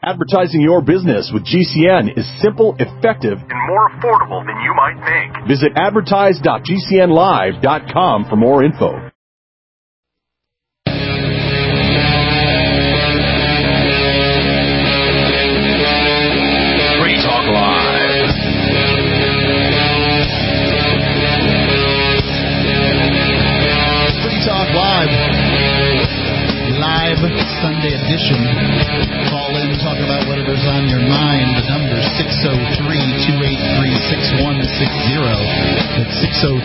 Advertising your business with GCN is simple, effective, and more affordable than you might think. Visit advertise.gcnlive.com for more info. Free Talk Live. Free Talk Live. Live Sunday edition. Call in, talk about whatever's on your mind. The number 603-283-6160. That's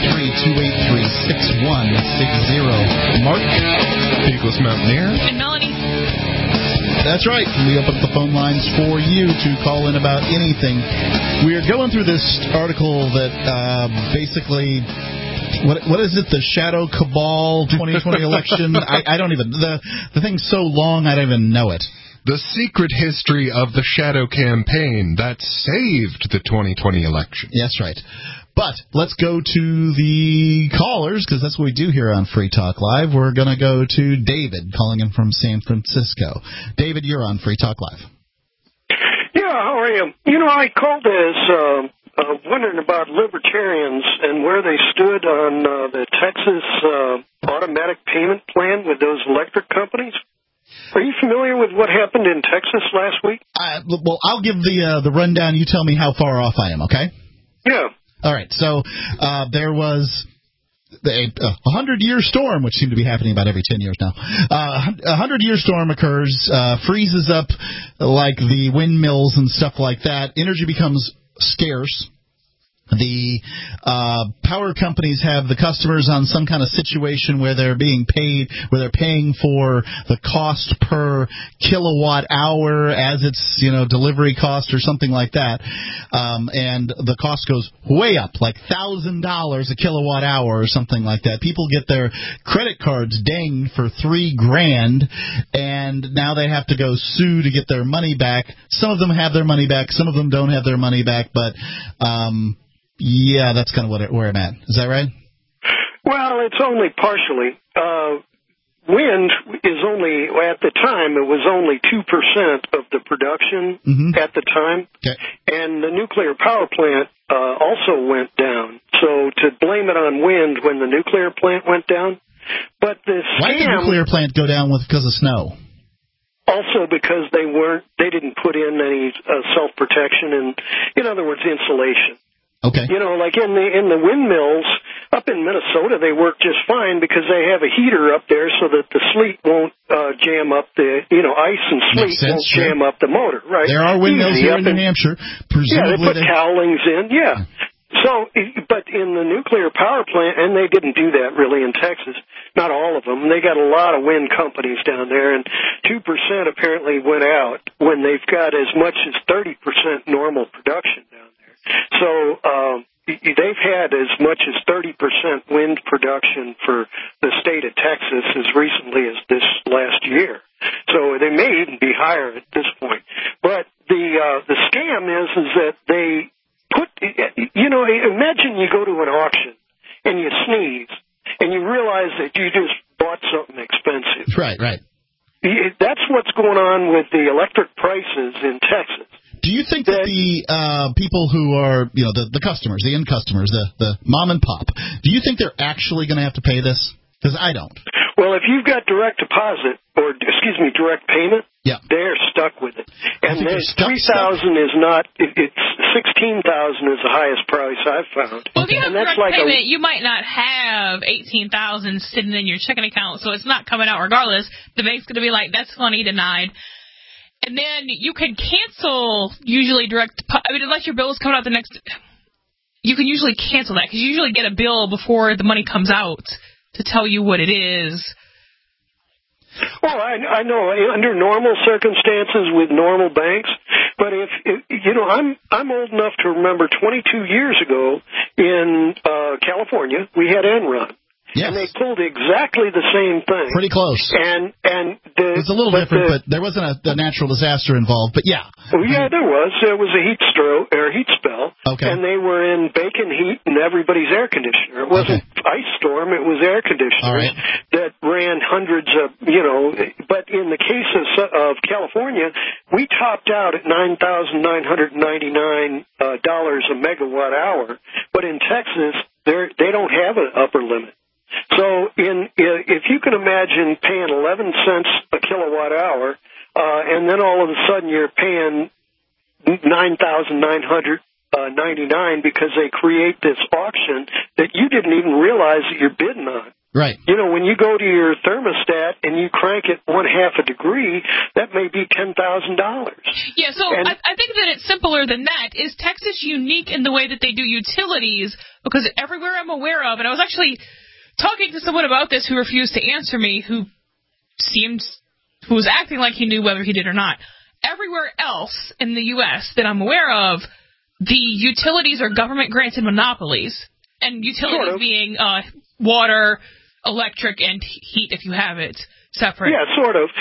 603-283-6160. Mark? Eagles Mountaineer. And Melanie. That's right. We open up the phone lines for you to call in about anything. We are going through this article that basically... What is it? The Shadow Cabal 2020 election? I don't even... The thing's so long, I don't even know it. The secret history of the Shadow campaign that saved the 2020 election. That's right. But let's go to the callers, because that's what we do here on Free Talk Live. We're going to go to David, calling in from San Francisco. David, you're on Free Talk Live. Yeah, how are you? You know, I called this... wondering about libertarians and where they stood on the Texas automatic payment plan with those electric companies. Are you familiar with what happened in Texas last week? Well, I'll give the rundown. You tell me how far off I am, okay? Yeah. All right. So there was a 100-year storm, which seemed to be happening about every 10 years now. A 100-year storm occurs, freezes up like the windmills and stuff like that. Energy becomes scarce. The power companies have the customers on some kind of situation where they're being paid, where they're paying for the cost per kilowatt hour as its, delivery cost or something like that. And the cost goes way up, like $1,000 a kilowatt hour or something like that. People get their credit cards dinged for $3,000, and now they have to go sue to get their money back. Some of them have their money back, some of them don't have their money back, but yeah, that's kind of where I'm at. Is that right? Well, it's only partially. Wind is only, at the time, it was only 2% of the production at the time. Okay. And the nuclear power plant also went down. So to blame it on wind when the nuclear plant went down. But the scam... Why did the nuclear plant go down because of snow? Also because they didn't put in any self-protection and, in other words, insulation. Okay. Like in the windmills up in Minnesota, they work just fine because they have a heater up there so that the sleet won't jam up the, ice and sleet won't jam up the motor, right? There are windmills here in New Hampshire. Presumably they put cowlings in, yeah. So, but in the nuclear power plant, and they didn't do that really in Texas, not all of them. They got a lot of wind companies down there, and 2% apparently went out when they've got as much as 30% normal production down there. So they've had as much as 30% wind production for the state of Texas as recently as this last year. So they may even be higher at this point. But the scam is that they put, imagine you go to an auction and you sneeze and you realize that you just bought something expensive. Right. That's what's going on with the electric prices in Texas. Do you think that the people who are, the customers, the end customers, the mom and pop, do you think they're actually going to have to pay this? Because I don't. Well, if you've got direct deposit, direct payment, they're stuck with it. And then 3,000 is not, it's 16,000 is the highest price I've found. Well, if you have direct like payment, you might not have 18,000 sitting in your checking account, so it's not coming out regardless. The bank's going to be like, that's funny, denied. And then you can cancel usually unless your bill is coming out the next, you can usually cancel that because you usually get a bill before the money comes out to tell you what it is. Well, I know under normal circumstances with normal banks, but if I'm old enough to remember 22 years ago in California, we had Enron. Yes. And they pulled exactly the same thing. Pretty close. And it's a little different, but there wasn't a natural disaster involved. But yeah. Oh, yeah, there was. There was a heat spell. Okay. And they were in bacon heat and everybody's air conditioner. It wasn't ice storm. It was air conditioners that ran hundreds of, but in the case of California, we topped out at $9,999 a megawatt hour. But in Texas, they don't have an upper limit. So if you can imagine paying 11 cents a kilowatt hour, and then all of a sudden you're paying $9,999 because they create this auction that you didn't even realize that you're bidding on. Right. When you go to your thermostat and you crank it 1/2 a degree, that may be $10,000. Yeah, so I think that it's simpler than that. Is Texas unique in the way that they do utilities? Because everywhere I'm aware of, and I was actually talking to someone about this who refused to answer me, who was acting like he knew whether he did or not. Everywhere else in the U.S. that I'm aware of, the utilities are government-granted monopolies, and utilities being water, electric, and heat, if you have it, separate. Yeah, sort of.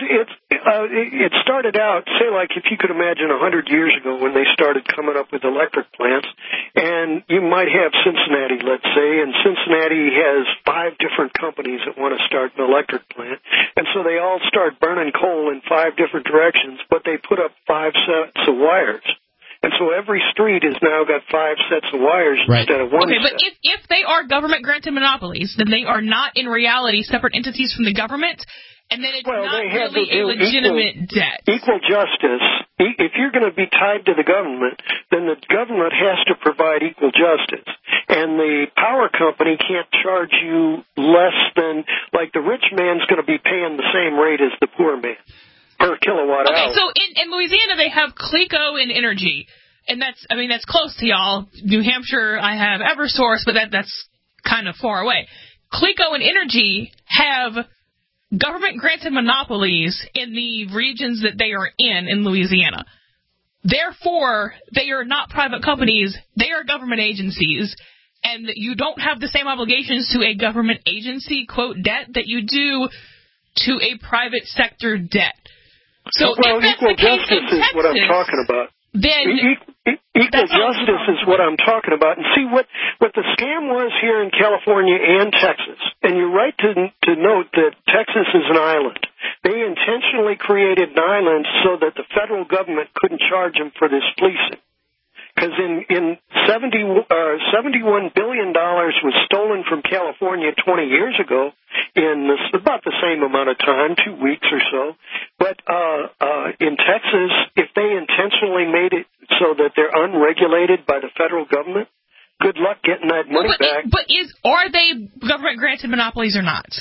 It started out, say, like if you could imagine 100 years ago when they started coming up with electric plants, and you might have Cincinnati, let's say, and Cincinnati has 5 different companies that want to start an electric plant, and so they all start burning coal in 5 different directions, but they put up 5 sets of wires. And so every street has now got 5 sets of wires instead of one set. Okay, but if they are government-granted monopolies, then they are not in reality separate entities from the government, and then it's not really a legitimate debt. Equal justice. If you're going to be tied to the government, then the government has to provide equal justice. And the power company can't charge you less than, like the rich man's going to be paying the same rate as the poor man. Per kilowatt hour. Okay, so in Louisiana they have CLECO and Energy, and that's close to y'all. New Hampshire, I have Eversource, but that's kind of far away. CLECO and Energy have government-granted monopolies in the regions that they are in Louisiana. Therefore, they are not private companies; they are government agencies, and you don't have the same obligations to a government agency quote debt that you do to a private sector debt. So well, if that's equal the case justice in Texas, is what I'm talking about. Then equal justice is what I'm talking about. And see, what the scam was here in California and Texas, and you're right to note that Texas is an island. They intentionally created an island so that the federal government couldn't charge them for this fleecing. Because in $71 billion was stolen from California 20 years ago in about the same amount of time, 2 weeks or so. But in Texas, if they intentionally made it so that they're unregulated by the federal government, good luck getting that money back. But are they government-granted monopolies or not?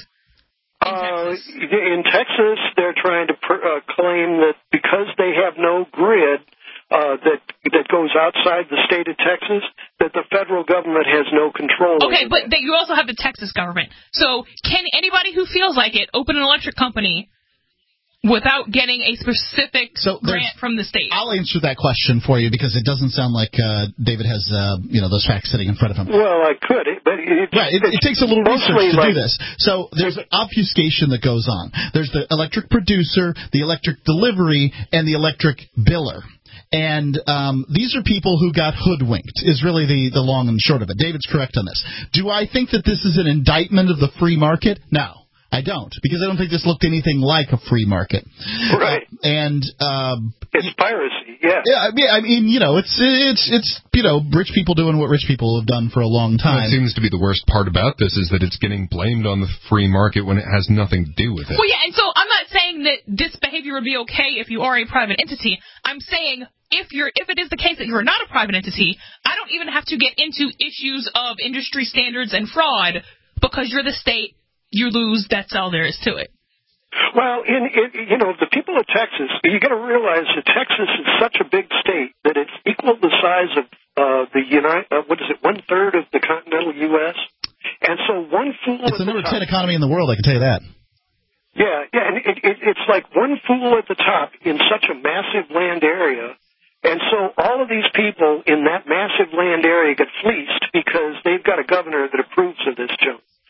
In Texas, they're trying to claim that because they have no grid, that goes outside the state of Texas, that the federal government has no control over. Okay, but you also have the Texas government. So can anybody who feels like it open an electric company without getting a specific grant from the state? I'll answer that question for you because it doesn't sound like David has those facts sitting in front of him. Well, I could, but it takes a little research to do this. So there's obfuscation that goes on. There's the electric producer, the electric delivery, and the electric biller. And these are people who got hoodwinked, is really the long and short of it. David's correct on this. Do I think that this is an indictment of the free market? No, I don't, because I don't think this looked anything like a free market. Right. It's piracy, yeah. Yeah, I mean, it's rich people doing what rich people have done for a long time. Well, it seems to be the worst part about this is that it's getting blamed on the free market when it has nothing to do with it. Well, yeah, and so I'm not saying that this behavior would be okay if you are a private entity. I'm saying if it is the case that you are not a private entity, I don't even have to get into issues of industry standards and fraud because you're the state. You lose. That's all there is to it. Well, the people of Texas, you got to realize that Texas is such a big state that it's equal the size of one-third of the continental U.S. And so one fool. It's the number 10 economy in the world. I can tell you that. Yeah, and it's like one fool at the top in such a massive land area. And so all of these people in that massive land area get fleeced because they've got a governor that approves of this junk. Or they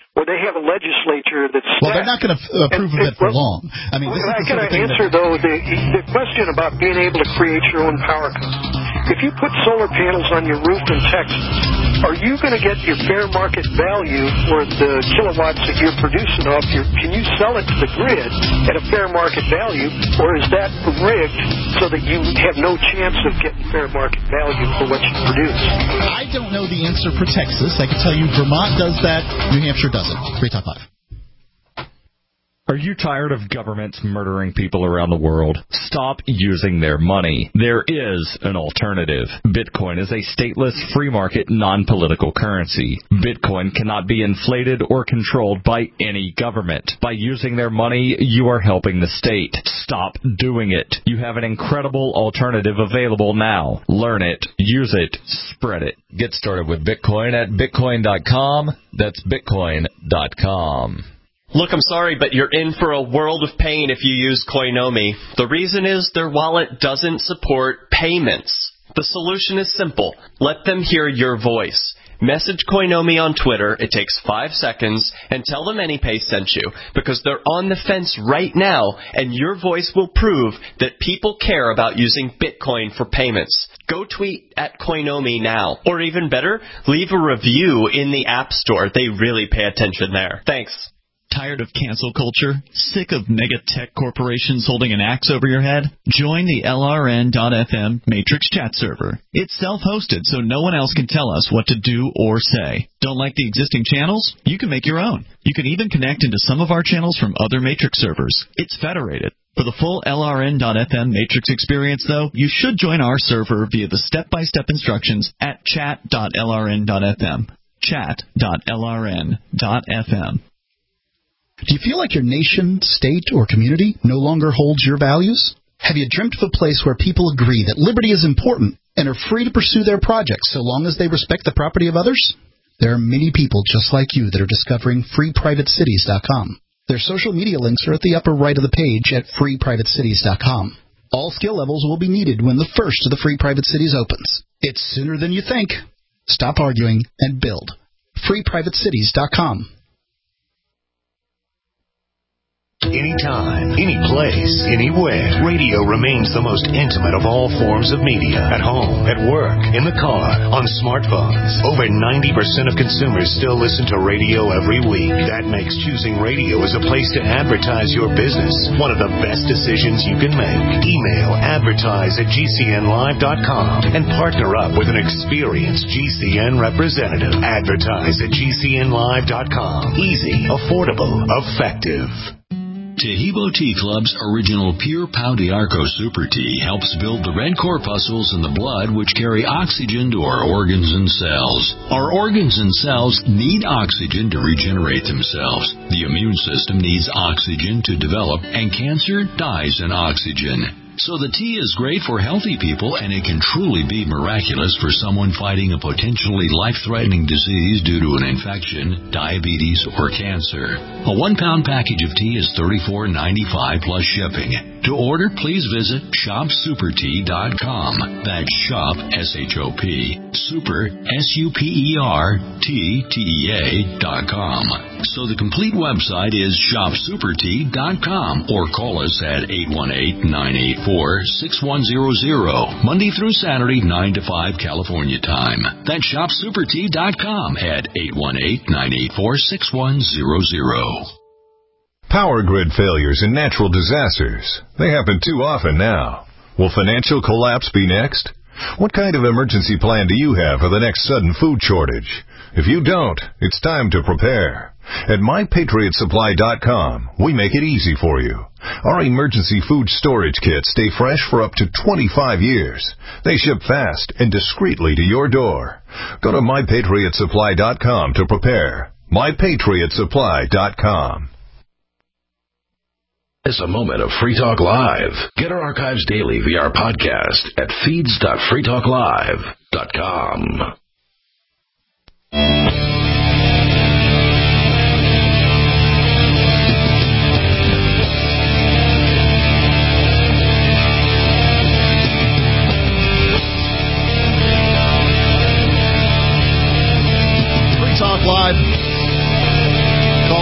have a legislature that's well, they're not going to approve of it for long. I mean, this is I got to answer, though, the question about being able to create your own power company. If you put solar panels on your roof in Texas, are you going to get your fair market value for the kilowatts that you're producing off your? Can you sell it to the grid at a fair market value, or is that rigged so that you have no chance of getting fair market value for what you produce? I don't know the answer for Texas. I can tell you Vermont does that. New Hampshire doesn't. Free Talk Live. Are you tired of governments murdering people around the world? Stop using their money. There is an alternative. Bitcoin is a stateless, free market, non-political currency. Bitcoin cannot be inflated or controlled by any government. By using their money, you are helping the state. Stop doing it. You have an incredible alternative available now. Learn it, use it, spread it. Get started with Bitcoin at Bitcoin.com. That's Bitcoin.com. Look, I'm sorry, but you're in for a world of pain if you use Coinomi. The reason is their wallet doesn't support payments. The solution is simple. Let them hear your voice. Message Coinomi on Twitter. It takes 5 seconds, and tell them AnyPay sent you, because they're on the fence right now, and your voice will prove that people care about using Bitcoin for payments. Go tweet at Coinomi now. Or even better, leave a review in the App Store. They really pay attention there. Thanks. Tired of cancel culture? Sick of mega tech corporations holding an axe over your head? Join the LRN.FM Matrix chat server. It's self-hosted, so no one else can tell us what to do or say. Don't like the existing channels? You can make your own. You can even connect into some of our channels from other Matrix servers. It's federated. For the full LRN.FM Matrix experience, though, you should join our server via the step-by-step instructions at chat.lrn.fm. Chat.lrn.fm. Do you feel like your nation, state, or community no longer holds your values? Have you dreamt of a place where people agree that liberty is important and are free to pursue their projects so long as they respect the property of others? There are many people just like you that are discovering freeprivatecities.com. Their social media links are at the upper right of the page at freeprivatecities.com. All skill levels will be needed when the first of the Free Private Cities opens. It's sooner than you think. Stop arguing and build. freeprivatecities.com. Anytime, any place, anywhere. Radio remains the most intimate of all forms of media. At home, at work, in the car, on smartphones. Over 90% of consumers still listen to radio every week. That makes choosing radio as a place to advertise your business one of the best decisions you can make. Email advertise@gcnlive.com and partner up with an experienced GCN representative. Advertise at gcnlive.com. Easy, affordable, effective. Tahibo Tea Club's original Pure Pau d'Arco Super Tea helps build the red corpuscles in the blood which carry oxygen to our organs and cells. Our organs and cells need oxygen to regenerate themselves. The immune system needs oxygen to develop, and cancer dies in oxygen. So the tea is great for healthy people, and it can truly be miraculous for someone fighting a potentially life-threatening disease due to an infection, diabetes, or cancer. A 1-pound package of tea is $34.95 plus shipping. To order, please visit shopsupertea.com. That's shop, S-H-O-P, super, S-U-P-E-R-T-T-E-A.com. So the complete website is shopsupertea.com, or call us at 818-984-6100, Monday through Saturday, 9 to 5 California time. That's shopsupertea.com at 818-984-6100. Power grid failures and natural disasters. They happen too often now. Will financial collapse be next? What kind of emergency plan do you have for the next sudden food shortage? If you don't, it's time to prepare. At MyPatriotSupply.com, we make it easy for you. Our emergency food storage kits stay fresh for up to 25 years. They ship fast and discreetly to your door. Go to MyPatriotSupply.com to prepare. MyPatriotSupply.com. It's a moment of Free Talk Live. Get our archives daily via our podcast at feeds.freetalklive.com. Free Talk Live.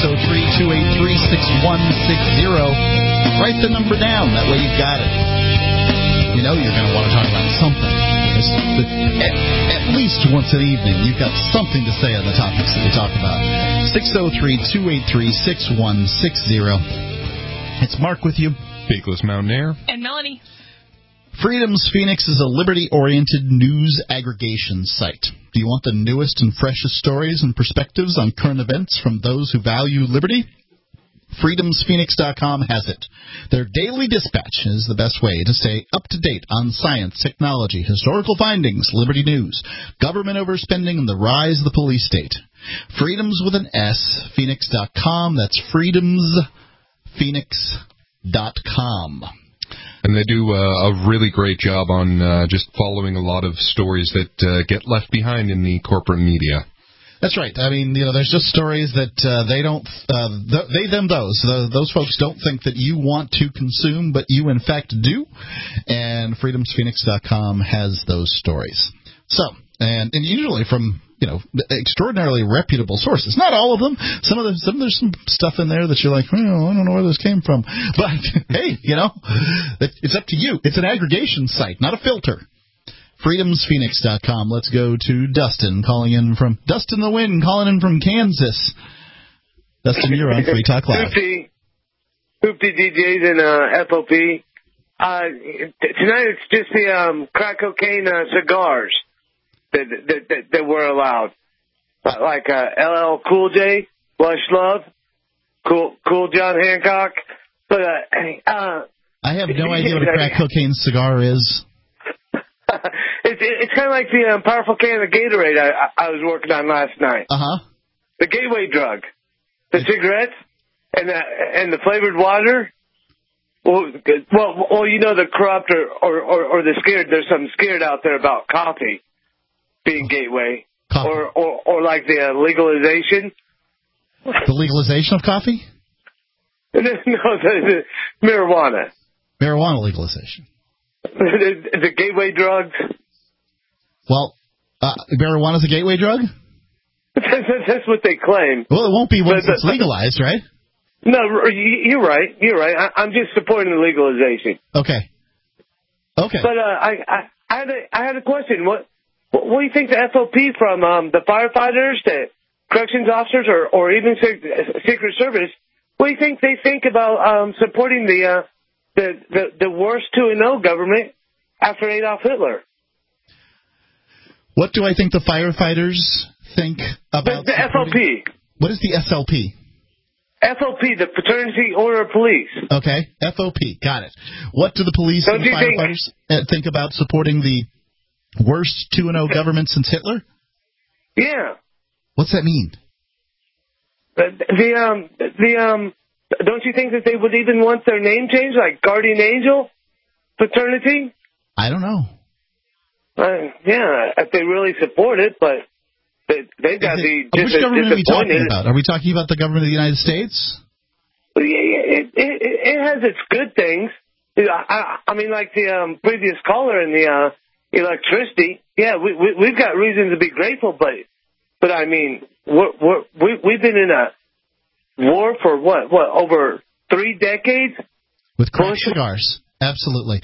603-283-6160. Write the number down. That way you've got it. You know you're going to want to talk about something. At least once an evening, you've got something to say on the topics that we talk about. 603-283-6160. It's Mark with you. Fakeless Mountaineer. And Melanie. Freedom's Phoenix is a liberty-oriented news aggregation site. Do you want the newest and freshest stories and perspectives on current events from those who value liberty? FreedomsPhoenix.com has it. Their daily dispatch is the best way to stay up to date on science, technology, historical findings, liberty news, government overspending, and the rise of the police state. Freedoms with an S, Phoenix.com. That's FreedomsPhoenix.com. And they do a really great job on just following a lot of stories that get left behind in the corporate media. That's right. I mean, there's just stories that they don't, those folks don't think that you want to consume, but you in fact do. And FreedomsPhoenix.com has those stories. So, and usually from, extraordinarily reputable sources. Not all of them. Some there's some stuff in there that you're like, I don't know where this came from. But hey, it's up to you. It's an aggregation site, not a filter. FreedomsPhoenix.com. Let's go to Dustin calling in from Kansas. Dustin, you're on Free Talk Live. Hoopty DJs and FOP. Tonight it's just the crack cocaine cigars that were allowed, like LL Cool J, Lush Love, Cool John Hancock. But I have no idea what a crack cocaine cigar is. It's kind of like the powerful can of Gatorade I was working on last night. The gateway drug, the cigarettes, and the flavored water. Well, the corrupt or the scared. There's some scared out there about coffee being gateway, or like the legalization. The legalization of coffee? No, the marijuana. Marijuana legalization. The gateway drugs. Well, marijuana's a gateway drug? That's what they claim. Well, it won't be once it's legalized, right? No, you're right. I'm just supporting the legalization. Okay. But I had a question. What do you think the FOP from the firefighters, the corrections officers, or even Secret Service? What do you think they think about supporting the worst 2-0 government after Adolf Hitler? What do I think the firefighters think about the FOP? What is the SLP? FOP, the Fraternity Order of Police. Okay, FOP, got it. What do the police and the firefighters think about supporting the worst 2-0 government since Hitler? Yeah. What's that mean? Don't you think that they would even want their name changed, like Guardian Angel Fraternity? I don't know. Yeah, if they really support it, but they've got to be just which government are we talking disappointed. about? Are we talking about the government of the United States? It has its good things. I mean, like the previous caller in the electricity. Yeah, we've got reason to be grateful, but I mean, we've been in a war for what over 3 decades with crack cigars. Absolutely.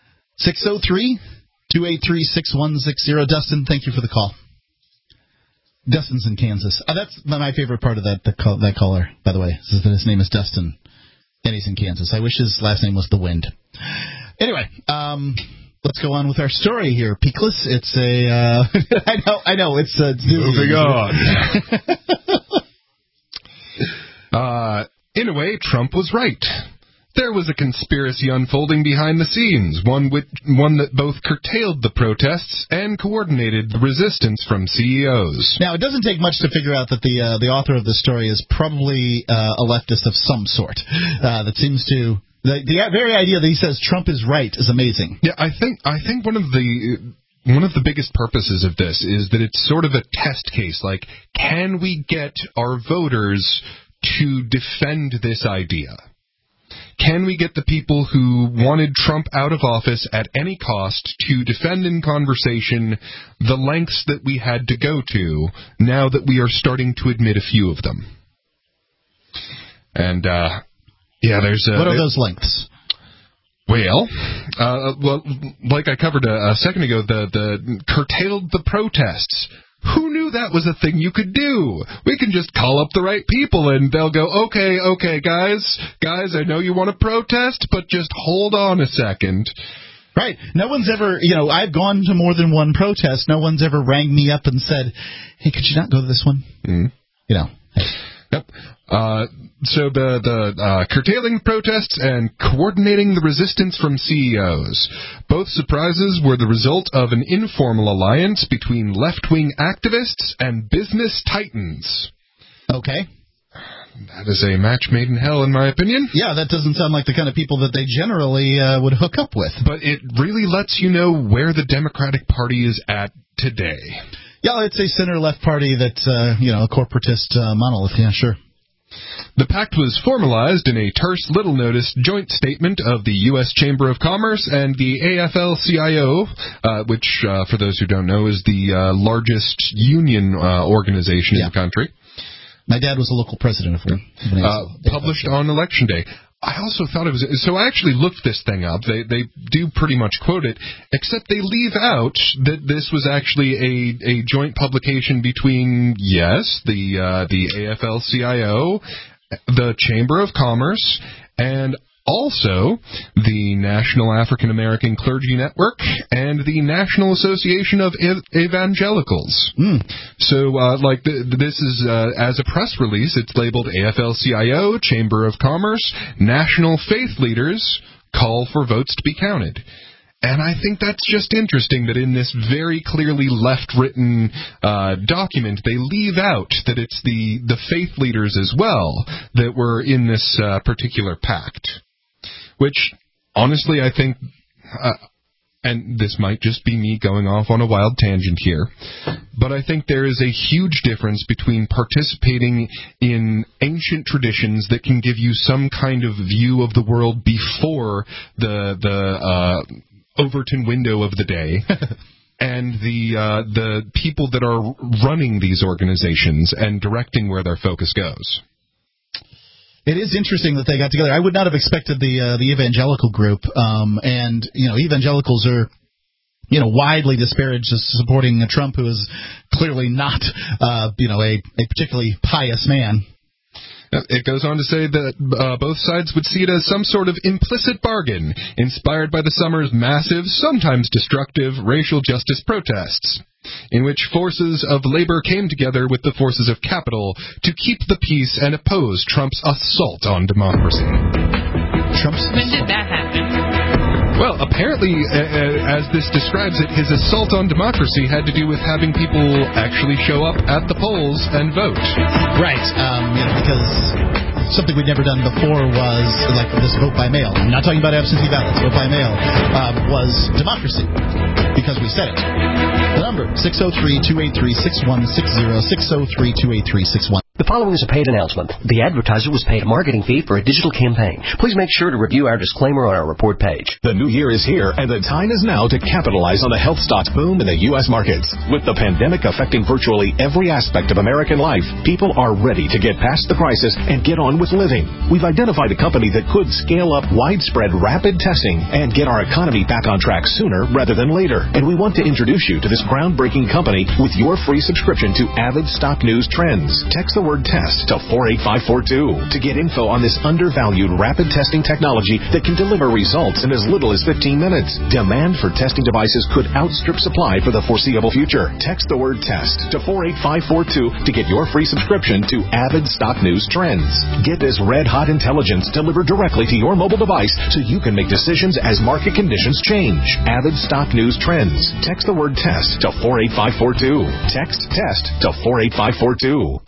603-283-6160. Dustin, thank you for the call. Dustin's in Kansas. That's my favorite part of that caller, by the way, is that his name is Dustin, and he's in Kansas. I wish his last name was The Wind. Anyway, let's go on with our story here, Peakless. It's a... I know, it's... Moving on. In a way, Trump was right. There was a conspiracy unfolding behind the scenes, one that both curtailed the protests and coordinated the resistance from CEOs. Now, it doesn't take much to figure out that the author of this story is probably a leftist of some sort. That seems to... The very idea that he says Trump is right is amazing. Yeah, I think one of the biggest purposes of this is that it's sort of a test case. Like, can we get our voters to defend this idea? Can we get the people who wanted Trump out of office at any cost to defend in conversation the lengths that we had to go to now that we are starting to admit a few of them? And, there's... what are those lengths? Well, like I covered a second ago, the curtailed the protests. Who knew that was a thing you could do? We can just call up the right people and they'll go, okay, guys, I know you want to protest, but just hold on a second. Right. No one's ever, I've gone to more than one protest. No one's ever rang me up and said, hey, could you not go to this one? Mm. Hey. Yep. So the curtailing protests and coordinating the resistance from CEOs. Both surprises were the result of an informal alliance between left-wing activists and business titans. Okay. That is a match made in hell, in my opinion. Yeah, that doesn't sound like the kind of people that they generally would hook up with. But it really lets you know where the Democratic Party is at today. Yeah, it's a center-left party that's, a corporatist monolith. Yeah, sure. The pact was formalized in a terse, little-noticed joint statement of the U.S. Chamber of Commerce and the AFL-CIO, which, for those who don't know, is the largest union organization in the country. My dad was a local president of one. Published on Election Day. I also thought it was... So I actually looked this thing up. They do pretty much quote it, except they leave out that this was actually a joint publication between, the AFL-CIO, the Chamber of Commerce, and also the National African American Clergy Network and the National Association of Evangelicals. So, this is, as a press release, it's labeled AFL-CIO, Chamber of Commerce, National Faith Leaders Call for Votes to be Counted. And I think that's just interesting that in this very clearly left-written document, they leave out that it's the faith leaders as well that were in this particular pact. Which, honestly, I think, and this might just be me going off on a wild tangent here, but I think there is a huge difference between participating in ancient traditions that can give you some kind of view of the world before the Overton window of the day, and the people that are running these organizations and directing where their focus goes. It is interesting that they got together. I would not have expected the evangelical group, and evangelicals are widely disparaged as supporting Trump, who is clearly not a particularly pious man. It goes on to say that both sides would see it as some sort of implicit bargain inspired by the summer's massive, sometimes destructive, racial justice protests, in which forces of labor came together with the forces of capital to keep the peace and oppose Trump's assault on democracy. When did that happen? Well, apparently, as this describes it, his assault on democracy had to do with having people actually show up at the polls and vote. Right, because something we'd never done before was like this vote by mail. I'm not talking about absentee ballots. Vote by mail was democracy because we said it. The number, 603-283-6160, 603-283-6160. The following is a paid announcement. The advertiser was paid a marketing fee for a digital campaign. Please make sure to review our disclaimer on our report page. The new year is here, and the time is now to capitalize on the health stocks boom in the U.S. markets. With the pandemic affecting virtually every aspect of American life, people are ready to get past the crisis and get on with living. We've identified a company that could scale up widespread rapid testing and get our economy back on track sooner rather than later. And we want to introduce you to this groundbreaking company with your free subscription to Avid Stock News Trends. Text the word TEST to 48542 to get info on this undervalued rapid testing technology that can deliver results in as little as 15 minutes. Demand for testing devices could outstrip supply for the foreseeable future. Text the word TEST to 48542 to get your free subscription to Avid Stock News Trends. Get this red-hot intelligence delivered directly to your mobile device so you can make decisions as market conditions change. Avid Stock News Trends. Text the word TEST to 48542. Text TEST to 48542.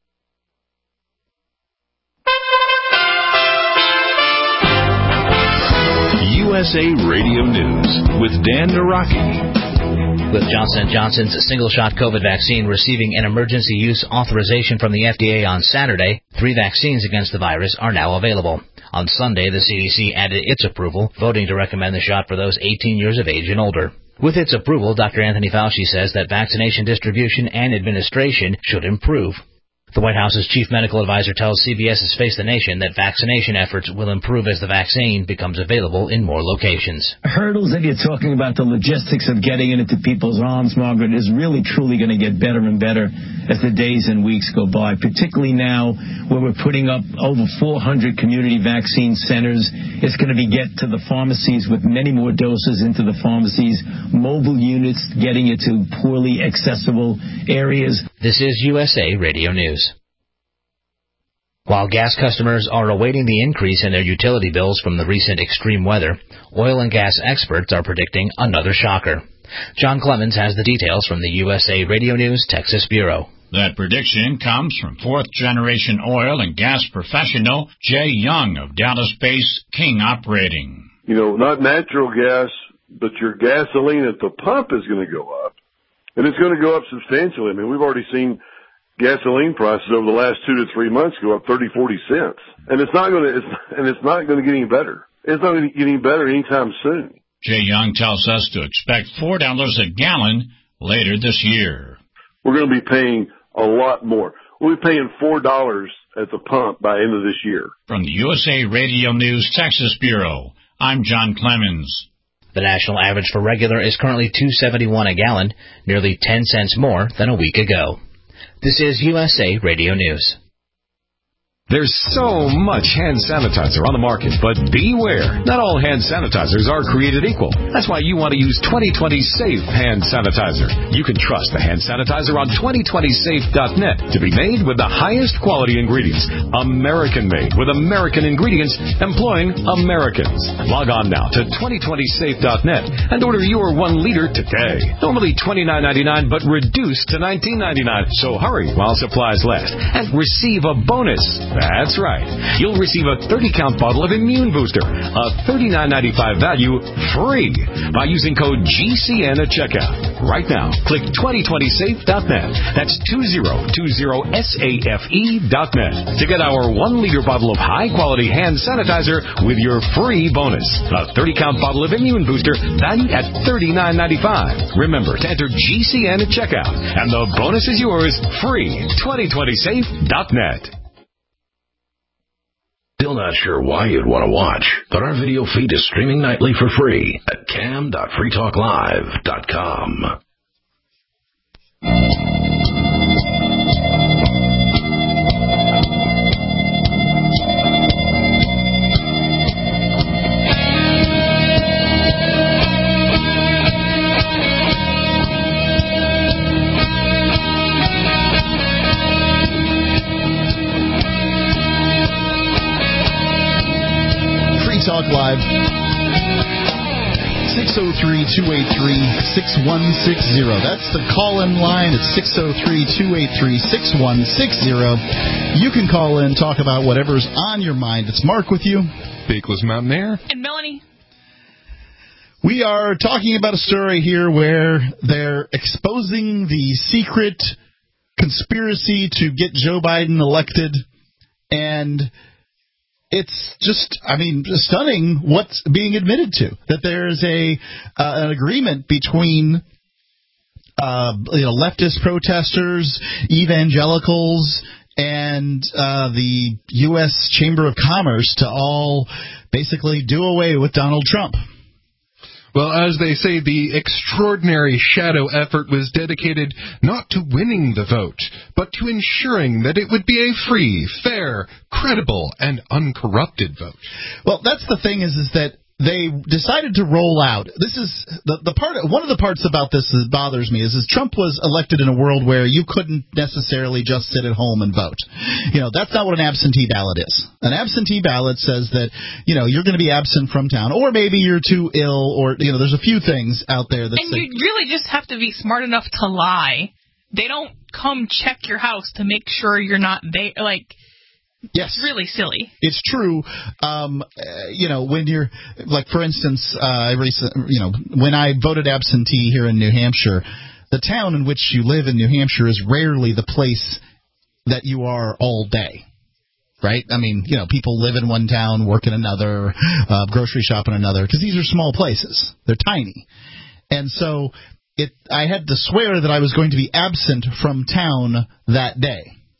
USA Radio News with Dan Naraki. With Johnson & Johnson's single-shot COVID vaccine receiving an emergency use authorization from the FDA on Saturday, 3 vaccines against the virus are now available. On Sunday, the CDC added its approval, voting to recommend the shot for those 18 years of age and older. With its approval, Dr. Anthony Fauci says that vaccination distribution and administration should improve. The White House's chief medical advisor tells CBS's Face the Nation that vaccination efforts will improve as the vaccine becomes available in more locations. Hurdles that you're talking about, the logistics of getting it into people's arms, Margaret, is really truly going to get better and better as the days and weeks go by, particularly now where we're putting up over 400 community vaccine centers. It's going to be get to the pharmacies with many more doses into the pharmacies, mobile units getting it to poorly accessible areas. This is USA Radio News. While gas customers are awaiting the increase in their utility bills from the recent extreme weather, oil and gas experts are predicting another shocker. John Clemens has the details from the USA Radio News Texas Bureau. That prediction comes from fourth-generation oil and gas professional Jay Young of Dallas-based King Operating. You know, not natural gas, but your gasoline at the pump is going to go up. And it's going to go up substantially. I mean, we've already seen gasoline prices over the last 2 to 3 months go up 30, 40 cents. And it's not going to get any better. It's not going to get any better anytime soon. Jay Young tells us to expect $4 a gallon later this year. We're going to be paying a lot more. We'll be paying $4 at the pump by end of this year. From the USA Radio News Texas Bureau, I'm John Clemens. The national average for regular is currently $2.71 a gallon, nearly 10 cents more than a week ago. This is USA Radio News. There's so much hand sanitizer on the market, but beware. Not all hand sanitizers are created equal. That's why you want to use 2020 Safe Hand Sanitizer. You can trust the hand sanitizer on 2020safe.net to be made with the highest quality ingredients. American-made with American ingredients employing Americans. Log on now to 2020safe.net and order your 1 liter today. Normally $29.99, but reduced to $19.99. So hurry while supplies last and receive a bonus. That's right. You'll receive a 30-count bottle of Immune Booster, a $39.95 value, free by using code GCN at checkout. Right now, click 2020safe.net. That's 2020safe.net to get our 1-liter bottle of high-quality hand sanitizer with your free bonus. A 30-count bottle of Immune Booster valued at $39.95. Remember to enter GCN at checkout, and the bonus is yours free. 2020safe.net. Still not sure why you'd want to watch, but our video feed is streaming nightly for free at cam.freetalklive.com. Talk Live. 603-283-6160. That's the call-in line. It's 603-283-6160. You can call in, talk about whatever's on your mind. It's Mark with you. Faithless Mountaineer. And Melanie. We are talking about a story here where they're exposing the secret conspiracy to get Joe Biden elected, and it's just, stunning what's being admitted to. That there's an agreement between leftist protesters, evangelicals, and the U.S. Chamber of Commerce to all basically do away with Donald Trump. Well, as they say, the extraordinary shadow effort was dedicated not to winning the vote, but to ensuring that it would be a free, fair, credible, and uncorrupted vote. Well, that's the thing is that they decided to roll out. This is the part. One of the parts about this that bothers me is Trump was elected in a world where you couldn't necessarily just sit at home and vote. That's not what an absentee ballot is. An absentee ballot says that you're going to be absent from town, or maybe you're too ill, or there's a few things out there that. And you really just have to be smart enough to lie. They don't come check your house to make sure you're not there. Yes. It's really silly. It's true. When you're, for instance, when I voted absentee here in New Hampshire, the town in which you live in New Hampshire is rarely the place that you are all day. Right? People live in one town, work in another, grocery shop in another, because these are small places. They're tiny. And so I had to swear that I was going to be absent from town that day.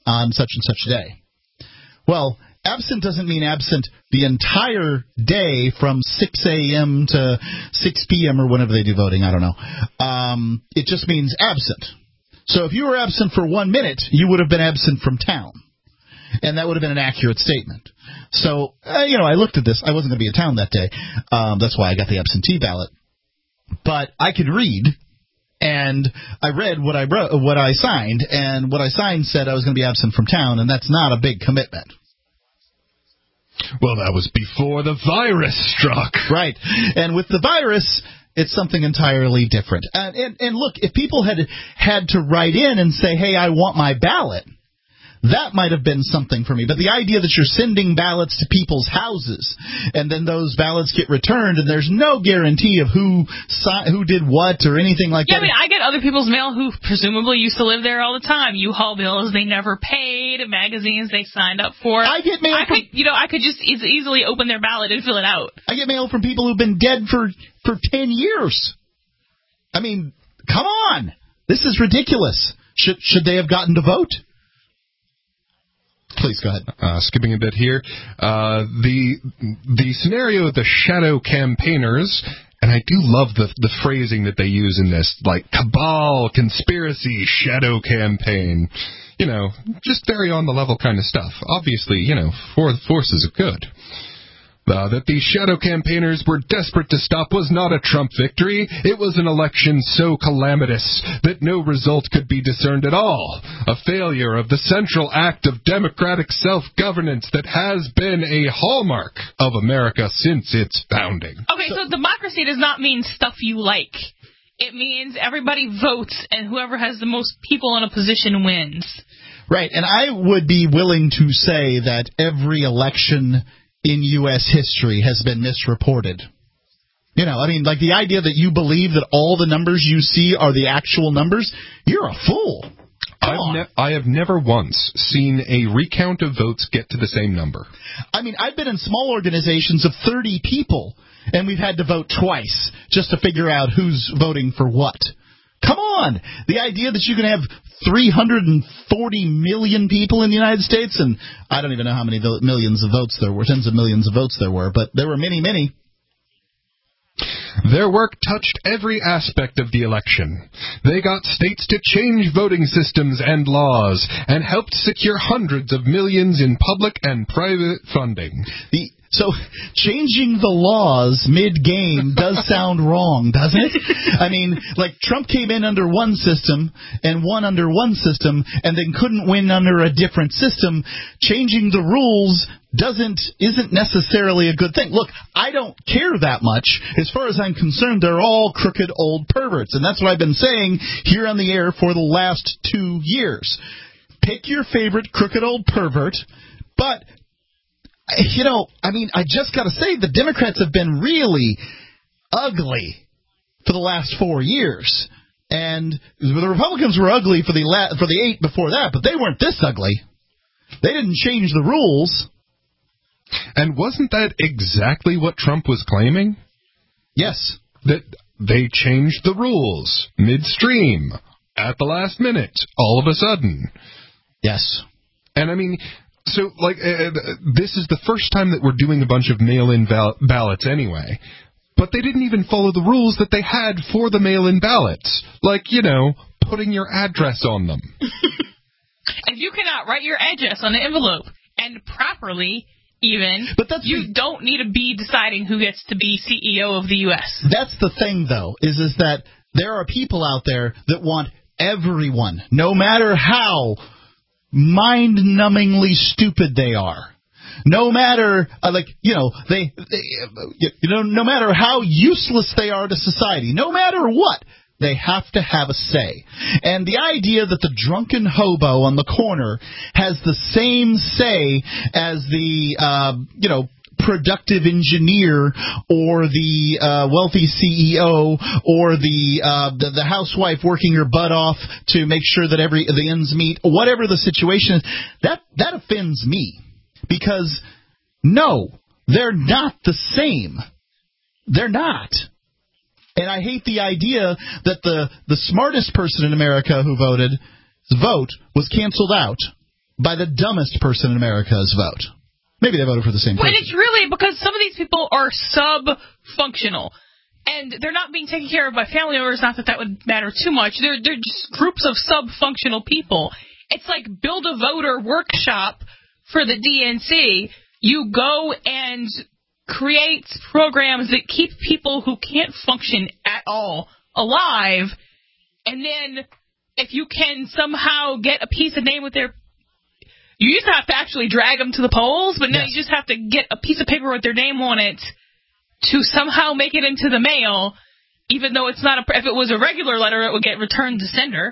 on such and such day. Well, absent doesn't mean absent the entire day from 6 a.m. to 6 p.m. or whenever they do voting. I don't know. It just means absent. So if you were absent for 1 minute, you would have been absent from town. And that would have been an accurate statement. So, I looked at this. I wasn't going to be in town that day. That's why I got the absentee ballot. But I could read, and I read what I signed, and what I signed said I was going to be absent from town, and that's not a big commitment. Well, that was before the virus struck. Right. And with the virus, it's something entirely different. And look, if people had to write in and say, hey, I want my ballot, that might have been something for me. But the idea that you're sending ballots to people's houses and then those ballots get returned and there's no guarantee of who did what or anything like that. Yeah, I mean, I get other people's mail who presumably used to live there all the time. U-Haul bills they never paid, magazines they signed up for. I get mail I could just easily open their ballot and fill it out. I get mail from people who've been dead for 10 years. I mean, come on. This is ridiculous. Should they have gotten to vote? Please go ahead. Skipping a bit here, the scenario of the shadow campaigners, and I do love the phrasing that they use in this, like cabal, conspiracy, shadow campaign. Just very on the level kind of stuff. Obviously, for the forces of good. That these shadow campaigners were desperate to stop was not a Trump victory. It was an election so calamitous that no result could be discerned at all. A failure of the central act of democratic self-governance that has been a hallmark of America since its founding. Okay, so democracy does not mean stuff you like. It means everybody votes, and whoever has the most people in a position wins. Right, and I would be willing to say that every election in U.S. history has been misreported. Like the idea that you believe that all the numbers you see are the actual numbers, you're a fool. I have never once seen a recount of votes get to the same number. I mean, I've been in small organizations of 30 people, and we've had to vote twice just to figure out who's voting for what. Come on! The idea that you can have 340 million people in the United States, and I don't even know how many millions of votes there were, tens of millions of votes there were, but there were many, many. Their work touched every aspect of the election. They got states to change voting systems and laws, and helped secure hundreds of millions in public and private funding. So changing the laws mid-game does sound wrong, doesn't it? I mean, like Trump came in under one system and won under one system and then couldn't win under a different system. Changing the rules isn't necessarily a good thing. Look, I don't care that much. As far as I'm concerned, they're all crooked old perverts. And that's what I've been saying here on the air for the last 2 years. Pick your favorite crooked old pervert, but I just got to say, the Democrats have been really ugly for the last 4 years. And the Republicans were ugly for the 8 before that, but they weren't this ugly. They didn't change the rules. And wasn't that exactly what Trump was claiming? Yes. That they changed the rules midstream, at the last minute, all of a sudden. Yes. And I mean, so, this is the first time that we're doing a bunch of mail-in ballots anyway. But they didn't even follow the rules that they had for the mail-in ballots. Putting your address on them. If you cannot write your address on the envelope, and properly, even, you don't need to be deciding who gets to be CEO of the U.S. That's the thing, though, is that there are people out there that want everyone, no matter how mind-numbingly stupid they are. No matter, no matter how useless they are to society, no matter what, they have to have a say. And the idea that the drunken hobo on the corner has the same say as the, productive engineer or the wealthy CEO or the housewife working her butt off to make sure that the ends meet, whatever the situation is, that offends me. Because, no, they're not the same. They're not. And I hate the idea that the smartest person in America who voted, his vote was canceled out by the dumbest person in America's vote. Maybe they voted for the same person. But it's really because some of these people are sub-functional. And they're not being taken care of by family members, not that would matter too much. They're just groups of sub-functional people. It's like build a voter workshop for the DNC. You go and create programs that keep people who can't function at all alive. And then if you can somehow get a piece of name with their... You used to have to actually drag them to the polls, but now you just have to get a piece of paper with their name on it to somehow make it into the mail, even though it's not if it was a regular letter, it would get returned to sender.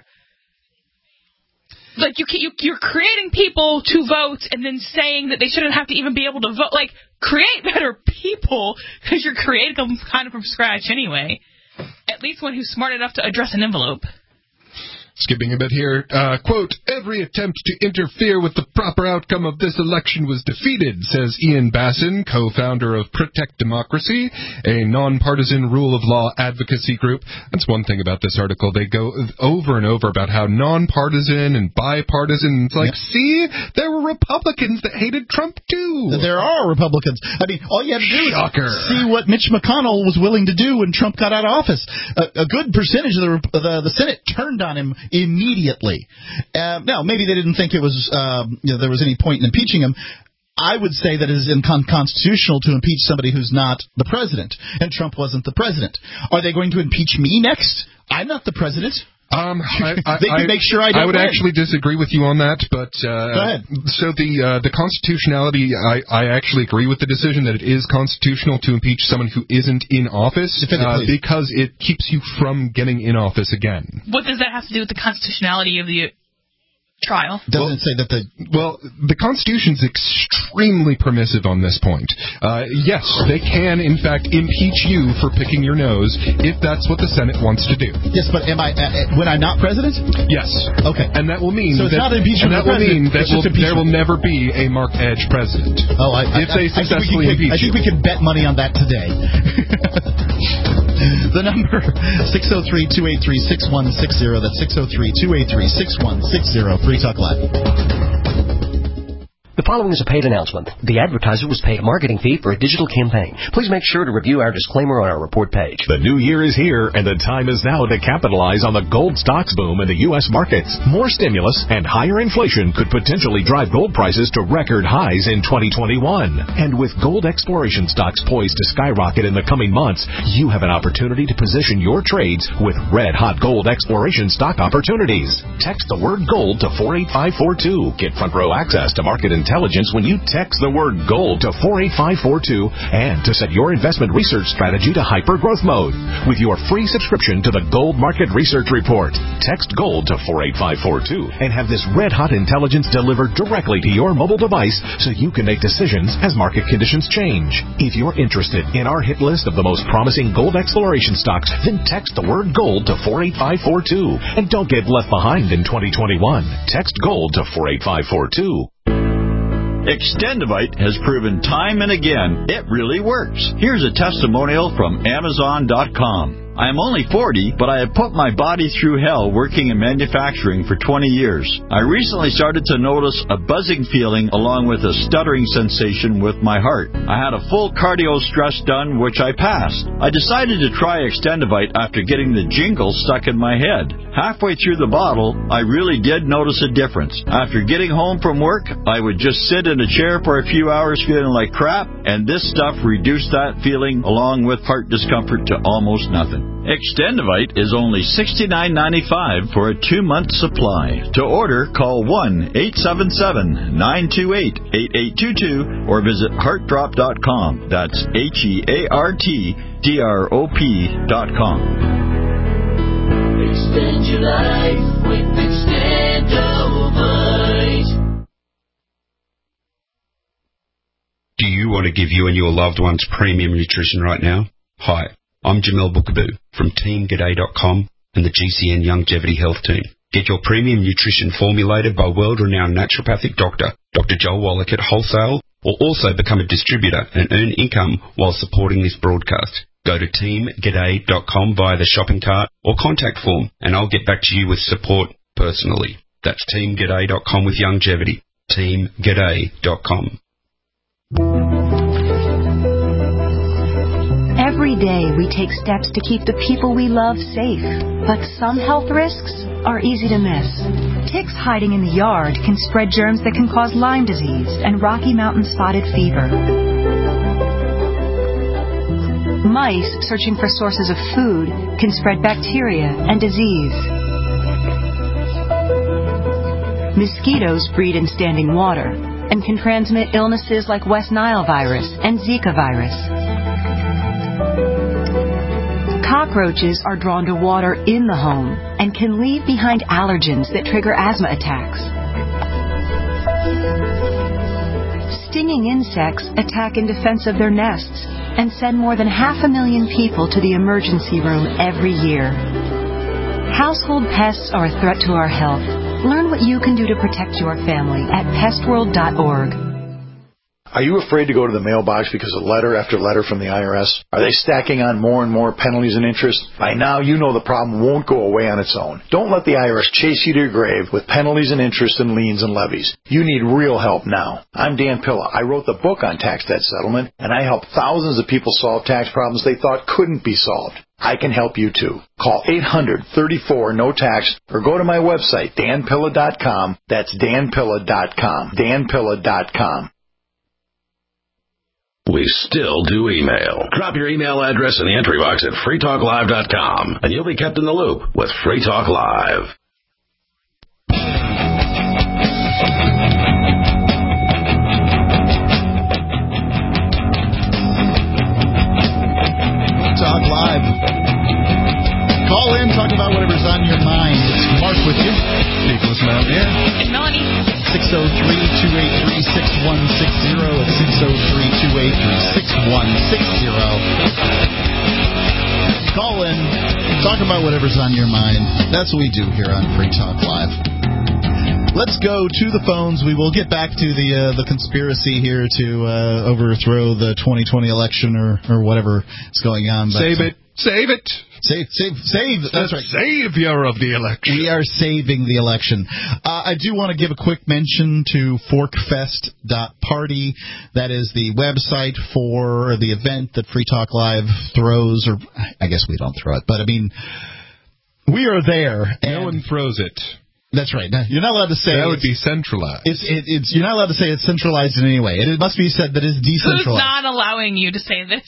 Like, you're creating people to vote and then saying that they shouldn't have to even be able to vote. Like, create better people, because you're creating them kind of from scratch anyway. At least one who's smart enough to address an envelope. Skipping a bit here, quote, every attempt to interfere with the proper outcome of this election was defeated, says Ian Bassin, co-founder of Protect Democracy, a nonpartisan rule of law advocacy group. That's one thing about this article. They go over and over about how nonpartisan and bipartisan. It's like, see, there were Republicans that hated Trump too. There are Republicans. I mean, all you have to do is see what Mitch McConnell was willing to do when Trump got out of office. A good percentage of the Senate turned on him immediately. Now, maybe they didn't think it was there was any point in impeaching him. I would say that it is unconstitutional to impeach somebody who's not the president, and Trump wasn't the president. Are they going to impeach me next? I'm not the president. They can make sure I don't would win. actually disagree with you on that, but go ahead. So the constitutionality, I actually agree with the decision that it is constitutional to impeach someone who isn't in office because it keeps you from getting in office again. What does that have to do with the constitutionality of the trial? Doesn't say that the Constitution's extremely permissive on this point. Yes, they can in fact impeach you for picking your nose if that's what the Senate wants to do. Yes, but am I when I'm not president? Yes. Okay. And that will mean so it's not impeachment. And that will mean that there will never be a Mark Edge president. Oh, if they successfully impeach you. I think we can bet money on that today. The number 603-283-6160. That's 603-283-6160. Free Talk Live. The following is a paid announcement. The advertiser was paid a marketing fee for a digital campaign. Please make sure to review our disclaimer on our report page. The new year is here, and the time is now to capitalize on the gold stocks boom in the U.S. markets. More stimulus and higher inflation could potentially drive gold prices to record highs in 2021. And with gold exploration stocks poised to skyrocket in the coming months, you have an opportunity to position your trades with red-hot gold exploration stock opportunities. Text the word gold to 48542. Get front-row access to market intelligence when you text the word gold to 48542 and to set your investment research strategy to hyper-growth mode with your free subscription to the Gold Market Research Report. Text gold to 48542 and have this red-hot intelligence delivered directly to your mobile device so you can make decisions as market conditions change. If you're interested in our hit list of the most promising gold exploration stocks, then text the word gold to 48542 and don't get left behind in 2021. Text gold to 48542. Extendivite has proven time and again it really works. Here's a testimonial from Amazon.com. I am only 40, but I have put my body through hell working in manufacturing for 20 years. I recently started to notice a buzzing feeling along with a stuttering sensation with my heart. I had a full cardio stress done, which I passed. I decided to try Extendivite after getting the jingle stuck in my head. Halfway through the bottle, I really did notice a difference. After getting home from work, I would just sit in a chair for a few hours feeling like crap, and this stuff reduced that feeling along with heart discomfort to almost nothing. Extendivite is only $69.95 for a 2-month supply. To order, call 1-877-928-8822 or visit heartdrop.com. That's HEARTDROP.com. Extend your life with Extendivite. Do you want to give you and your loved ones premium nutrition right now? Hi. I'm Jamel Bookaboo from TeamGaday.com and the GCN Longevity Health Team. Get your premium nutrition formulated by world-renowned naturopathic doctor, Dr. Joel Wallach at Wholesale, or also become a distributor and earn income while supporting this broadcast. Go to TeamGaday.com via the shopping cart or contact form, and I'll get back to you with support personally. That's TeamGaday.com with longevity. teamg'day.com. Every day we take steps to keep the people we love safe, but some health risks are easy to miss. Ticks hiding in the yard can spread germs that can cause Lyme disease and Rocky Mountain spotted fever. Mice searching for sources of food can spread bacteria and disease. Mosquitoes breed in standing water and can transmit illnesses like West Nile virus and Zika virus. Cockroaches are drawn to water in the home and can leave behind allergens that trigger asthma attacks. Stinging insects attack in defense of their nests and send more than 500,000 people to the emergency room every year. Household pests are a threat to our health. Learn what you can do to protect your family at pestworld.org. Are you afraid to go to the mailbox because of letter after letter from the IRS? Are they stacking on more and more penalties and interest? By now, you know the problem won't go away on its own. Don't let the IRS chase you to your grave with penalties and interest and liens and levies. You need real help now. I'm Dan Pilla. I wrote the book on tax debt settlement, and I helped thousands of people solve tax problems they thought couldn't be solved. I can help you too. Call 800-34-NO-TAX or go to my website, danpilla.com. That's danpilla.com. danpilla.com. We still do email. Drop your email address in the entry box at freetalklive.com, and you'll be kept in the loop with Free Talk Live. Talk Live. Call in, talk about whatever's on your mind. It's Mark with you. Nicholas Mountaineer. And Melanie. 603-283-6160. It's 603-283-6160. Call in, talk about whatever's on your mind. That's what we do here on Free Talk Live. Let's go to the phones. We will get back to the conspiracy here to overthrow the 2020 election or whatever is going on. But, Save it. Save. That's right. Savior of the election. We are saving the election. I do want to give a quick mention to forkfest.party. That is the website for the event that Free Talk Live throws, or I guess we don't throw it, but I mean, we are there. No one throws it. That's right. Now, you're not allowed to say that would be centralized. You're not allowed to say it's centralized in any way. It must be said that it's decentralized. Who's not allowing you to say this?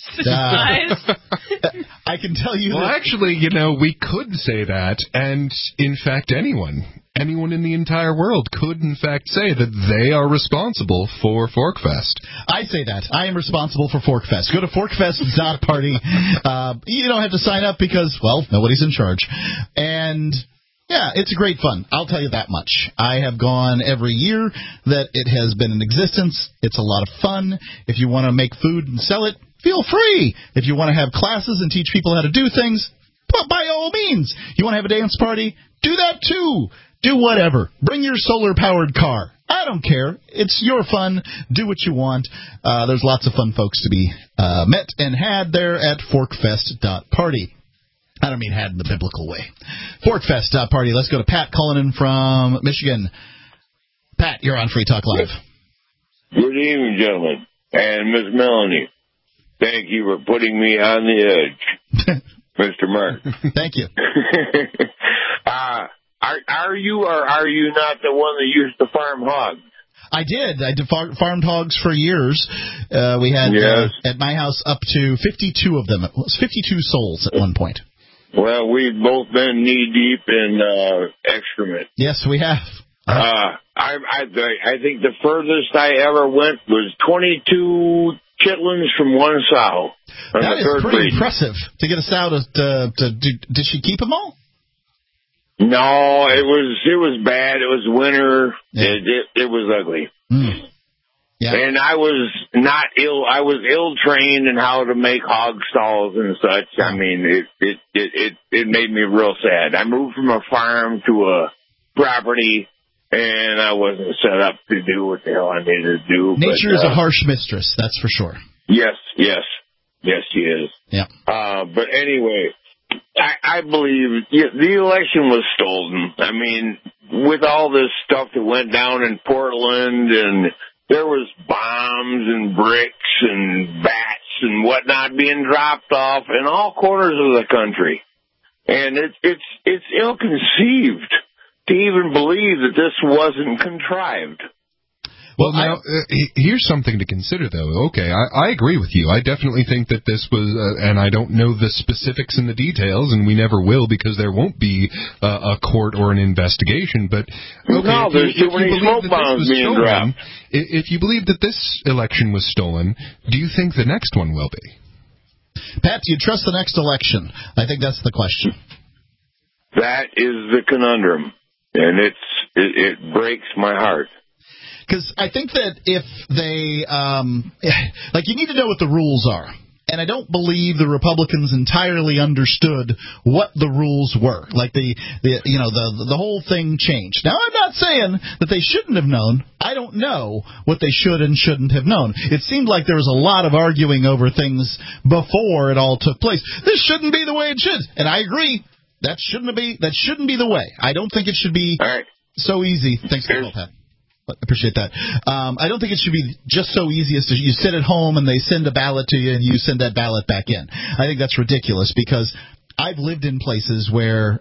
I can tell you. Well, actually, we could say that, and in fact, anyone in the entire world could, in fact, say that they are responsible for Forkfest. I say that. I am responsible for Forkfest. Go to forkfest.party. You don't have to sign up because, well, nobody's in charge. And yeah, it's great fun. I'll tell you that much. I have gone every year that it has been in existence. It's a lot of fun. If you want to make food and sell it, feel free. If you want to have classes and teach people how to do things, by all means. You want to have a dance party? Do that too. Do whatever. Bring your solar-powered car. I don't care. It's your fun. Do what you want. There's lots of fun folks to be met and had there at forkfest.party. I don't mean had in the biblical way. Forkfest.party. Let's go to Pat calling in from Michigan. Pat, you're on Free Talk Live. Good evening, gentlemen. And Miss Melanie, thank you for putting me on the edge. Mr. Mark. Thank you. Are you or are you not the one that used to farm hogs? I did. Farmed hogs for years. We had, at my house, up to 52 of them. It was 52 souls at one point. Well, we've both been knee-deep in excrement. Yes, we have. I think the furthest I ever went was 22 chitlins from one sow. That is pretty impressive to get a sow did she keep them all? No, it was bad. It was winter. Yeah. It was ugly. Mm. Yeah. And I was not ill. I was ill-trained in how to make hog stalls and such. I mean, it made me real sad. I moved from a farm to a property, and I wasn't set up to do what the hell I needed to do. Nature is a harsh mistress, that's for sure. Yes, she is. Yeah. But anyway, I believe the election was stolen. I mean, with all this stuff that went down in Portland, and there was bombs and bricks and bats and whatnot being dropped off in all corners of the country. And it's ill-conceived to even believe that this wasn't contrived. Well, now, here's something to consider, though. Okay, I agree with you. I definitely think that this was, and I don't know the specifics and the details, and we never will because there won't be a court or an investigation. But okay, no, there's too many smoke bombs being dropped. If you believe that this election was stolen, do you think the next one will be? Pat, do you trust the next election? I think that's the question. That is the conundrum, and it breaks my heart. Because I think that if they, you need to know what the rules are. And I don't believe the Republicans entirely understood what the rules were. Like the whole thing changed. Now, I'm not saying that they shouldn't have known. I don't know what they should and shouldn't have known. It seemed like there was a lot of arguing over things before it all took place. This shouldn't be the way it should. And I agree. That shouldn't be the way. I don't think it should be so easy. Thanks for the help, Pat. I appreciate that. I don't think it should be just so easy as to you sit at home and they send a ballot to you and you send that ballot back in. I think that's ridiculous because I've lived in places where,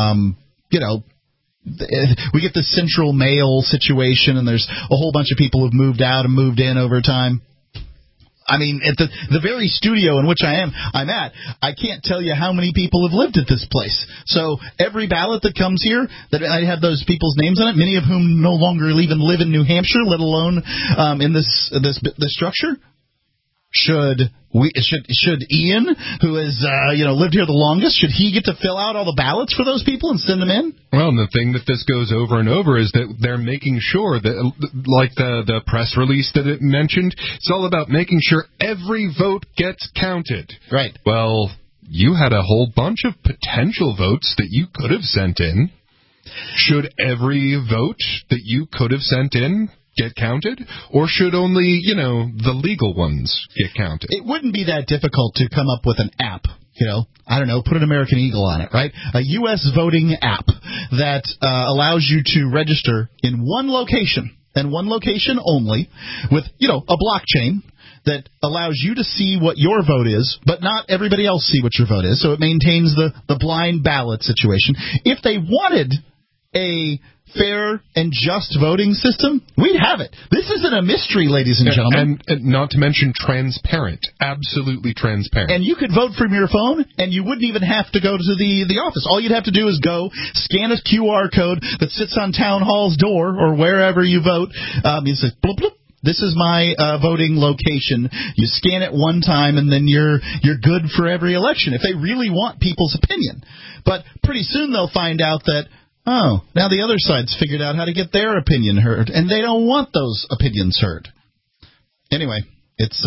we get this central mail situation and there's a whole bunch of people who've moved out and moved in over time. I mean, at the very studio in which I'm at, I can't tell you how many people have lived at this place. So every ballot that comes here, that I have those people's names on it, many of whom no longer even live in New Hampshire, let alone in this structure. Should Ian, who has lived here the longest, should he get to fill out all the ballots for those people and send them in? Well, and the thing that this goes over and over is that they're making sure that, like the press release that it mentioned, it's all about making sure every vote gets counted. Right. Well, you had a whole bunch of potential votes that you could have sent in. Should every vote that you could have sent in get counted, or should only, the legal ones get counted? It wouldn't be that difficult to come up with an app, I don't know, put an American Eagle on it, right? A U.S. voting app that allows you to register in one location, and one location only, with, a blockchain that allows you to see what your vote is, but not everybody else see what your vote is, so it maintains the blind ballot situation. If they wanted a fair and just voting system, we'd have it. This isn't a mystery, ladies and gentlemen. And not to mention transparent. Absolutely transparent. And you could vote from your phone, and you wouldn't even have to go to the office. All you'd have to do is go, scan a QR code that sits on Town Hall's door or wherever you vote. You say, bloop, bloop. This is my voting location. You scan it one time, and then you're good for every election, if they really want people's opinion. But pretty soon they'll find out that, oh, now the other side's figured out how to get their opinion heard, and they don't want those opinions heard. Anyway, it's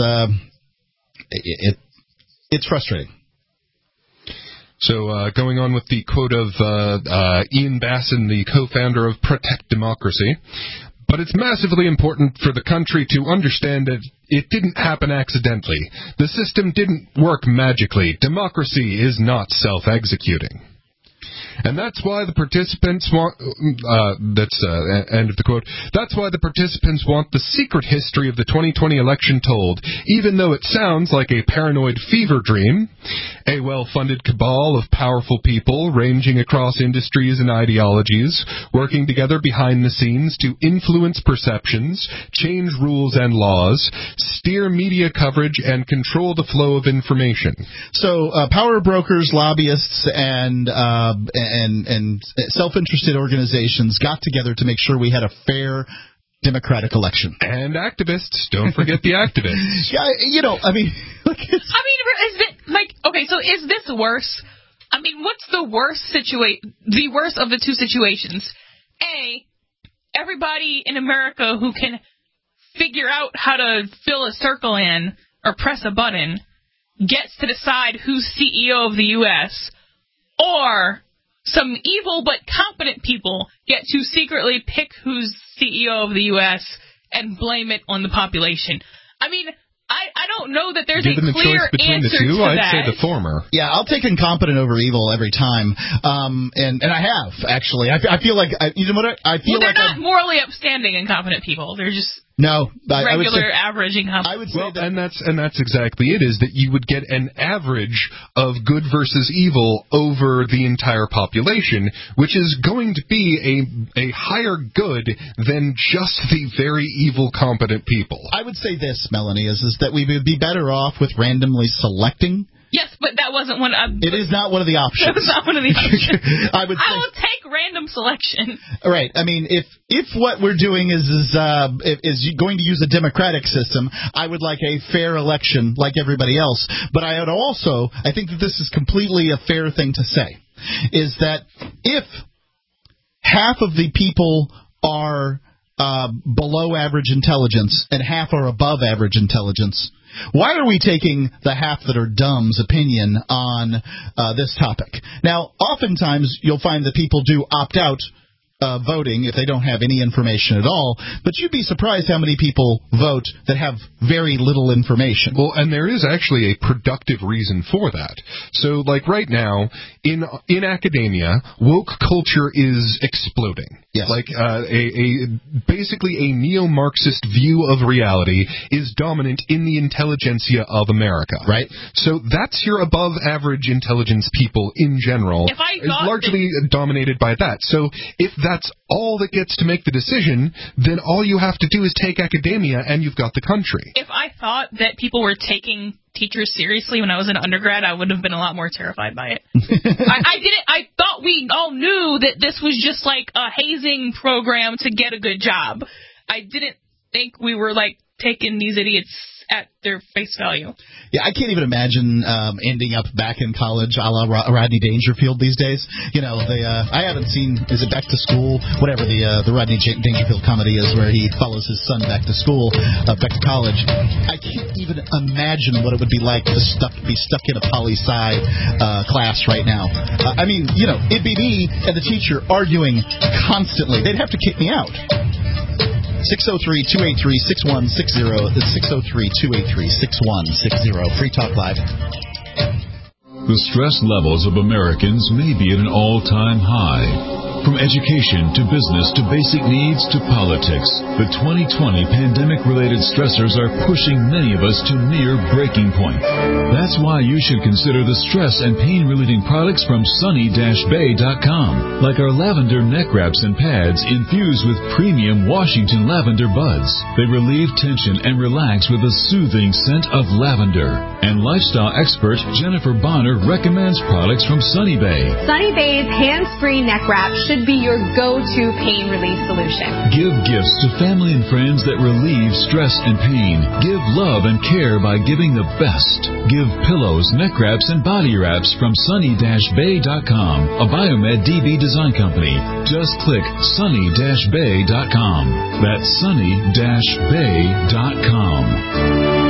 frustrating. So going on with the quote of Ian Basson, the co-founder of Protect Democracy, but it's massively important for the country to understand that it didn't happen accidentally. The system didn't work magically. Democracy is not self-executing. And that's why the participants want, end of the quote, that's why the participants want the secret history of the 2020 election told, even though it sounds like a paranoid fever dream. A well-funded cabal of powerful people ranging across industries and ideologies, working together behind the scenes to influence perceptions, change rules and laws, steer media coverage, and control the flow of information. So, power brokers, lobbyists, and self-interested organizations got together to make sure we had a fair democratic election. And activists. Don't forget the activists. Yeah, so is this worse? I mean, what's the worst the worst of the two situations? A, everybody in America who can figure out how to fill a circle in or press a button gets to decide who's CEO of the U.S., or some evil but competent people get to secretly pick who's CEO of the U.S. and blame it on the population. I mean, I don't know that there's Given a the clear choice between the answer two, to I'd that. say the former. Yeah, I'll take incompetent over evil every time, and I have actually. I feel like you know what I feel they're like not morally upstanding incompetent people. They're just regular, average incompetent. I would say and that's exactly it. Is that you would get an average of good versus evil over the entire population, which is going to be a higher good than just the very evil competent people. I would say this, Melanie, is that we would be better off with randomly selecting. Yes, but that wasn't one of... It is not one of the options. That was not one of the options. I will take random selection. Right. I mean, if what we're doing is going to use a democratic system, I would like a fair election like everybody else. But I think that this is completely a fair thing to say, is that if half of the people are below average intelligence and half are above average intelligence, why are we taking the half that are dumb's opinion on this topic? Now, oftentimes you'll find that people do opt out voting if they don't have any information at all, but you'd be surprised how many people vote that have very little information. Well, and there is actually a productive reason for that. So, like right now, in academia, woke culture is exploding. Yes. Like basically a neo-Marxist view of reality is dominant in the intelligentsia of America. Right. So that's your above-average intelligence people in general is largely dominated by that. So if that's all that gets to make the decision, then all you have to do is take academia and you've got the country. If I thought that people were taking teachers seriously when I was an undergrad, I would have been a lot more terrified by it. I thought we all knew that this was just like a hazing program to get a good job. I didn't think we were like taking these idiots at their face value. Yeah, I can't even imagine ending up back in college a la Rodney Dangerfield these days. You know, I haven't seen, is it Back to School? Whatever the Rodney Dangerfield comedy is where he follows his son back to school, back to college. I can't even imagine what it would be like to be stuck in a poli-sci class right now. I mean, you know, it'd be me and the teacher arguing constantly. They'd have to kick me out. 603-283-6160. It's 603-283-6160. Free Talk Live. The stress levels of Americans may be at an all-time high. From education to business to basic needs to politics, the 2020 pandemic-related stressors are pushing many of us to near breaking point. That's why you should consider the stress and pain-relieving products from sunny-bay.com, like our lavender neck wraps and pads infused with premium Washington lavender buds. They relieve tension and relax with a soothing scent of lavender. And lifestyle expert Jennifer Bonner recommends products from Sunny Bay. Sunny Bay's hands-free neck wrap should be your go-to pain relief solution. Give gifts to family and friends that relieve stress and pain. Give love and care by giving the best. Give pillows, neck wraps, and body wraps from sunny-bay.com, a Biomed DB design company. Just click sunny-bay.com. That's sunny-bay.com.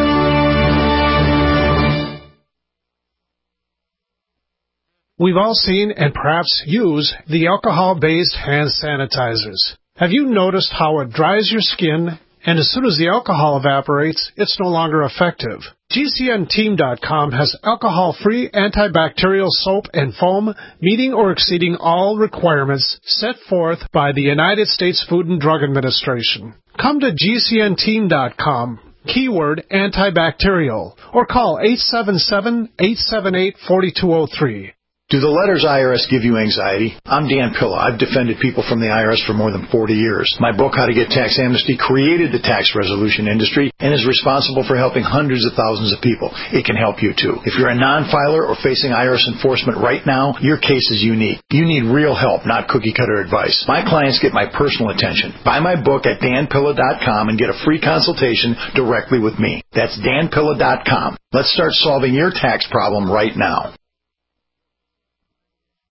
We've all seen and perhaps use the alcohol-based hand sanitizers. Have you noticed how it dries your skin, and as soon as the alcohol evaporates, it's no longer effective? GCNteam.com has alcohol-free antibacterial soap and foam meeting or exceeding all requirements set forth by the United States Food and Drug Administration. Come to GCNteam.com. Keyword antibacterial, or call 877-878-4203. Do the letters IRS give you anxiety? I'm Dan Pilla. I've defended people from the IRS for more than 40 years. My book, How to Get Tax Amnesty, created the tax resolution industry and is responsible for helping hundreds of thousands of people. It can help you, too. If you're a non-filer or facing IRS enforcement right now, your case is unique. You need real help, not cookie-cutter advice. My clients get my personal attention. Buy my book at danpilla.com and get a free consultation directly with me. That's danpilla.com. Let's start solving your tax problem right now.